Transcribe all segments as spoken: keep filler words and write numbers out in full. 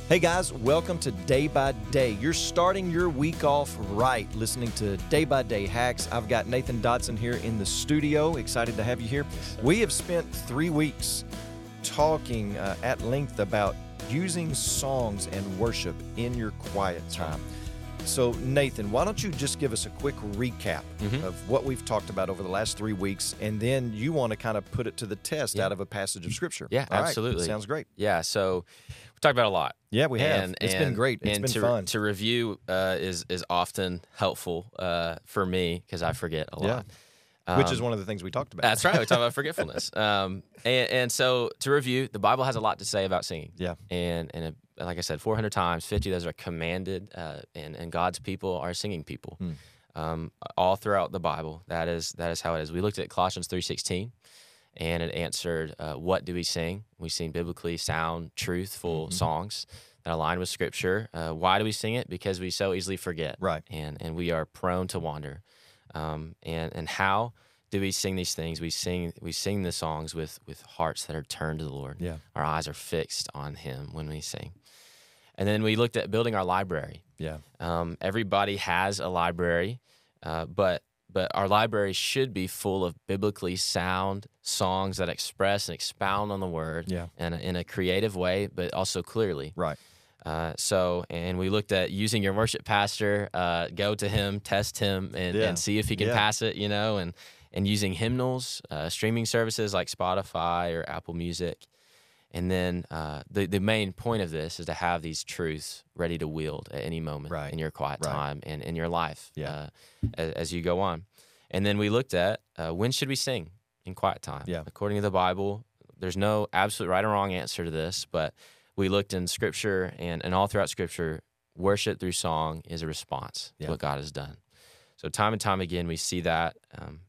Hey guys, welcome to Day by Day. You're starting your week off right, listening to Day by Day Hacks. I've got Nathan Dodson here in the studio. Excited to have you here. We have spent three weeks talking uh, at length about using songs and worship in your quiet time. So Nathan, why don't you just give us a quick recap mm-hmm. of what we've talked about over the last three weeks, and then you want to kind of put it to the test yeah. out of a passage of Scripture. Yeah, All absolutely. Right. Sounds great. Yeah, so we talked about a lot. Yeah, we have. And, it's and, been great. It's and been to, fun. To review uh, is is often helpful uh, for me because I forget a lot. Yeah. Um, Which is one of the things we talked about. That's right. We talked about forgetfulness. Um, and, and so to review, the Bible has a lot to say about singing. Yeah. And and uh, like I said, four hundred times, fifty of those are commanded, uh, and, and God's people are singing people. Hmm. Um, all throughout the Bible, that is that is how it is. We looked at Colossians three sixteen, and it answered, uh, what do we sing? We sing biblically sound, truthful mm-hmm. songs that align with Scripture. Uh, why do we sing it? Because we so easily forget. Right. And, and we are prone to wander. Um, and and how do we sing these things? We sing we sing the songs with with hearts that are turned to the Lord. Yeah. Our eyes are fixed on Him when we sing. And then we looked at building our library. Yeah. Um, everybody has a library, uh, but but our library should be full of biblically sound songs that express and expound on the Word yeah. in, a, in a creative way, but also clearly. Right. Uh, so, and we looked at using your worship pastor, uh, go to him, test him, and, yeah. and see if he can yeah. pass it, you know, and, and using hymnals, uh, streaming services like Spotify or Apple Music. And then uh, the, the main point of this is to have these truths ready to wield at any moment right. in your quiet right. time and in your life yeah. uh, as, as you go on. And then we looked at uh, when should we sing in quiet time? Yeah. According to the Bible, there's no absolute right or wrong answer to this, but we looked in Scripture, and, and all throughout Scripture, worship through song is a response yeah. to what God has done. So time and time again, we see that. Um,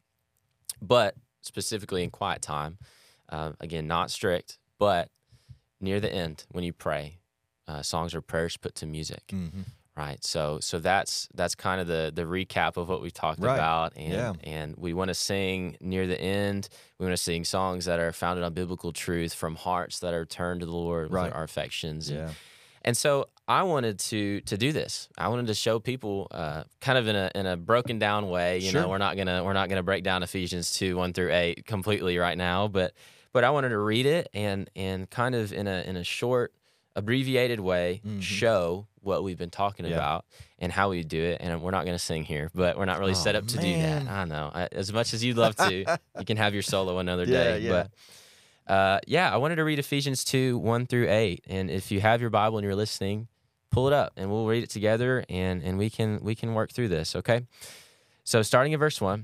but specifically in quiet time, uh, again, not strict, but near the end when you pray, uh, songs or prayers put to music, mm-hmm. right? So so that's that's kind of the the recap of what we talked right. about, and yeah. and we want to sing near the end. We want to sing songs that are founded on biblical truth from hearts that are turned to the Lord right. with our affections. Yeah. And, and so I wanted to to do this. I wanted to show people, uh, kind of in a in a broken down way. You sure. know, we're not gonna we're not gonna break down Ephesians two one through eight completely right now, but but I wanted to read it and and kind of in a in a short, abbreviated way mm-hmm. show what we've been talking yeah. about and how we do it. And we're not going to sing here, but we're not really oh, set up to man. do that. I know. I, as much as you'd love to, you can have your solo another yeah, day. Yeah. But uh, yeah, I wanted to read Ephesians two one through eight. And if you have your Bible and you're listening, pull it up and we'll read it together, and and we can we can work through this. Okay. So starting in verse one.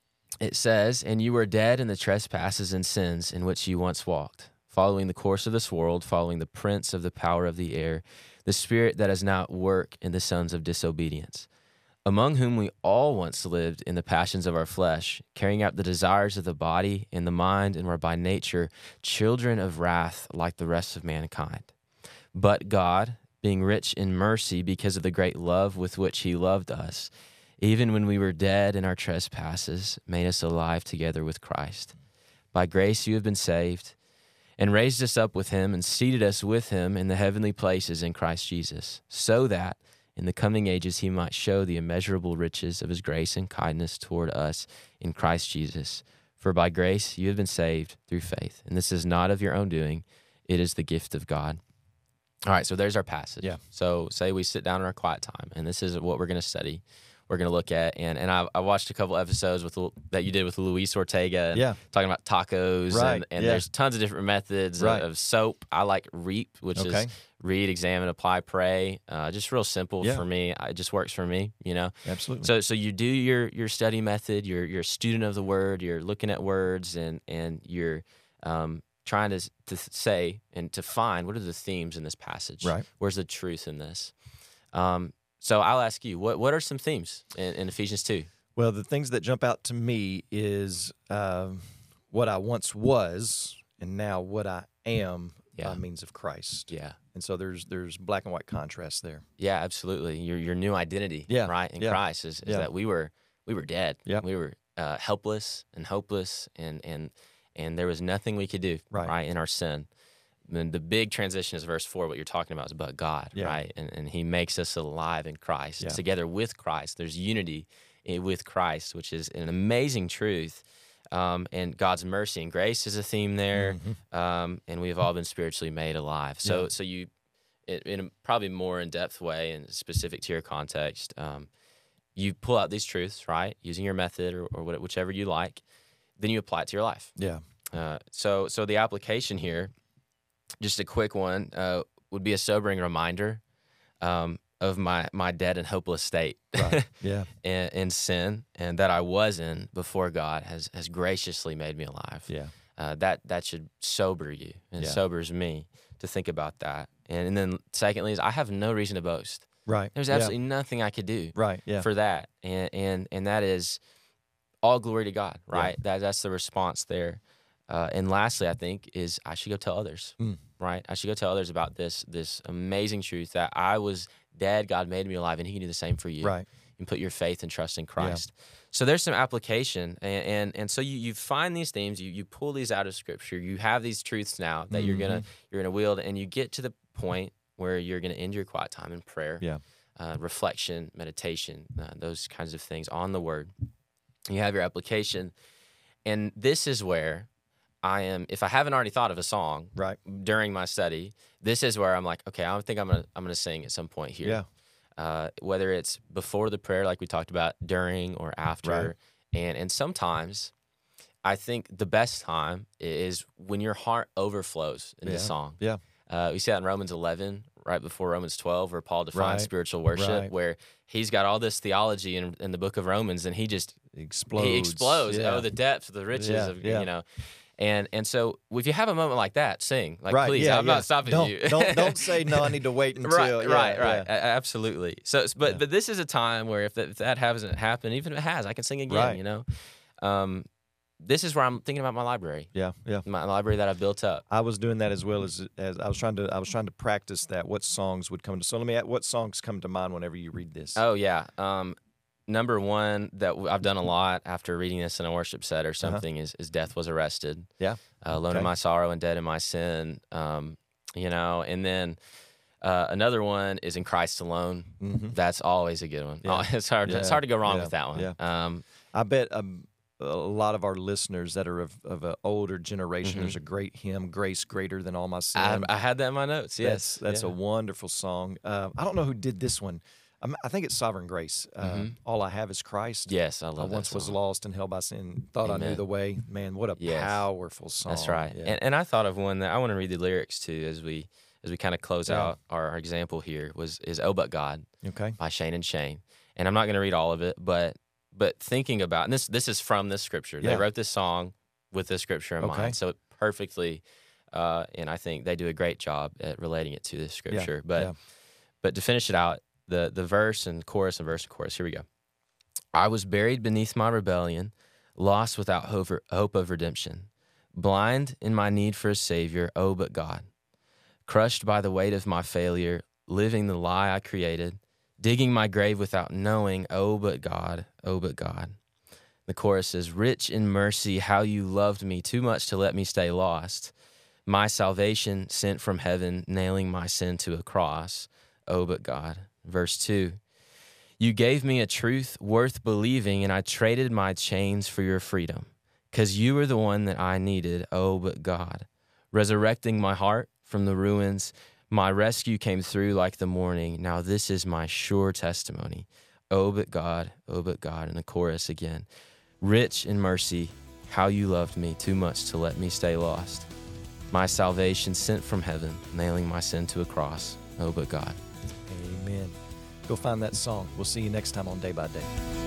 It says, "And you were dead in the trespasses and sins in which you once walked, following the course of this world, following the prince of the power of the air, the spirit that is now at work in the sons of disobedience, among whom we all once lived in the passions of our flesh, carrying out the desires of the body and the mind, and were by nature children of wrath like the rest of mankind. But God, being rich in mercy because of the great love with which He loved us, even when we were dead in our trespasses, made us alive together with Christ. By grace you have been saved, and raised us up with Him, and seated us with Him in the heavenly places in Christ Jesus, so that in the coming ages He might show the immeasurable riches of His grace and kindness toward us in Christ Jesus. For by grace you have been saved through faith, and this is not of your own doing, it is the gift of God." All right, so there's our passage. Yeah. So say we sit down in our quiet time, and this is what we're going to study. We're going to look at, and and I, I watched a couple episodes with that you did with Luis Ortega, and yeah. talking about tacos, right. and, and yeah. there's tons of different methods right. of, of soap. I like REAP, which okay. is read, examine, apply, pray. Uh, just real simple yeah. for me. It just works for me, you know. Absolutely. So so you do your your study method. You're you're a student of the Word. You're looking at words, and and you're um, trying to to say and to find what are the themes in this passage. Right. Where's the truth in this? Um, So I'll ask you, what what are some themes in, in Ephesians two? Well, the things that jump out to me is um, what I once was, and now what I am yeah. by means of Christ. Yeah. And so there's there's black and white contrast there. Yeah, absolutely. Your your new identity, yeah. right, in yeah. Christ is, is yeah. that we were we were dead. Yeah. We were uh, helpless and hopeless, and and and there was nothing we could do right, right in our sin. then the big transition is verse four. What you're talking about is about God, Yeah. right? And and He makes us alive in Christ, Yeah. together with Christ. There's unity i- with Christ, which is an amazing truth. Um, and God's mercy and grace is a theme there. Mhm. Um, and we have all been spiritually made alive. So Yeah. so you, in, in a probably more in depth way and specific to your context, um, you pull out these truths, right, using your method or, or what- whichever you like. Then you apply it to your life. Yeah. Uh, so, so the application here, just a quick one, uh, would be a sobering reminder um, of my my dead and hopeless state Right. Yeah. in, in sin, and that I was in before God has has graciously made me alive. Yeah. Uh, that that should sober you, and Yeah. sobers me to think about that. And, and then secondly is I have no reason to boast. Right. There's Yeah. absolutely nothing I could do Right. Yeah. for that, and and and that is all glory to God, Yeah. right? That that's the response there. Uh, and lastly, I think is I should go tell others, Mm. right? I should go tell others about this this amazing truth that I was dead, God made me alive, and He can do the same for you. Right. You put your faith and trust in Christ. So there's some application, and and, and so you, you find these themes, you you pull these out of Scripture, you have these truths now that you're gonna Mm-hmm. you're gonna wield, and you get to the point where you're gonna end your quiet time in prayer, Yeah. uh, reflection, meditation, uh, those kinds of things on the Word. You have your application, and this is where I am. If I haven't already thought of a song Right. during my study, this is where I'm like, okay, I think I'm gonna I'm gonna sing at some point here. Yeah. Uh, whether it's before the prayer, like we talked about, during or after, Right. and and sometimes I think the best time is when your heart overflows in Yeah. the song. Yeah. Uh, we see that in Romans eleven, right before Romans twelve, where Paul defines Right. spiritual worship, Right. where he's got all this theology in, in the book of Romans, and he just Explodes. he explodes. Yeah. Oh, the depth, the riches Yeah, of yeah. you know. And and so if you have a moment like that, sing. Like Right. please, yeah, I'm yeah. not stopping don't, you. don't don't say no. I need to wait until. right, yeah, right, right. yeah. A- absolutely. So, but Yeah. but this is a time where if that, if that hasn't happened, even if it has, I can sing again. Right. You know, um, this is where I'm thinking about my library, Yeah. Yeah. my library that I've built up. I was doing that as well as as I was trying to I was trying to practice that. What songs would come to? So let me ask, what songs come to mind whenever you read this? Oh yeah. Um, number one that w- I've done a lot after reading this in a worship set or something is, is "Death Was Arrested." Yeah. Uh, "Alone in Okay. My Sorrow and Dead in My Sin." Um, you know, and then uh, another one is "In Christ Alone." hmm That's always a good one. Yeah. Oh, it's hard. It's Yeah. hard to go wrong Yeah. with that one. Yeah. Um, I bet um, a lot of our listeners that are of, of an older generation, Mhm. there's a great hymn, "Grace Greater Than All My I, Sin." I had that in my notes. Yes, That's that's yeah. a wonderful song. Uh, I don't know who did this one. I'm, I think it's Sovereign Grace. Uh, Mhm. All I Have Is Christ. Yes, I I love that once was song. lost and held by sin. Thought I knew Amen. the way. Man, what a Yes. powerful song. That's right. Yeah. And, and I thought of one that I want to read the lyrics to as we as we kind of close Yeah. out our, our example here was is "Oh But God" okay. by Shane and Shane. And I'm not going to read all of it, but but thinking about and this this is from this scripture. They Yeah. wrote this song with this scripture in Okay. mind, so it perfectly. Uh, and I think they do a great job at relating it to this scripture. But yeah. but to finish it out, the the verse and chorus and verse and chorus. Here we go. I was buried beneath my rebellion, lost without hope hope of redemption, blind in my need for a savior. Oh, but God, crushed by the weight of my failure, living the lie I created, digging my grave without knowing. Oh, but God, oh, but God. The chorus is, rich in mercy, how you loved me too much to let me stay lost. My salvation sent from heaven, nailing my sin to a cross. Oh, but God. Verse two, you gave me a truth worth believing, and I traded my chains for your freedom, because you were the one that I needed. Oh, but God. Resurrecting my heart from the ruins, my rescue came through like the morning. Now this is my sure testimony. Oh, but God, oh, but God. And the chorus again, rich in mercy, how you loved me too much to let me stay lost. My salvation sent from heaven, nailing my sin to a cross. Oh, but God. Amen. Go find that song. We'll see you next time on Day by Day.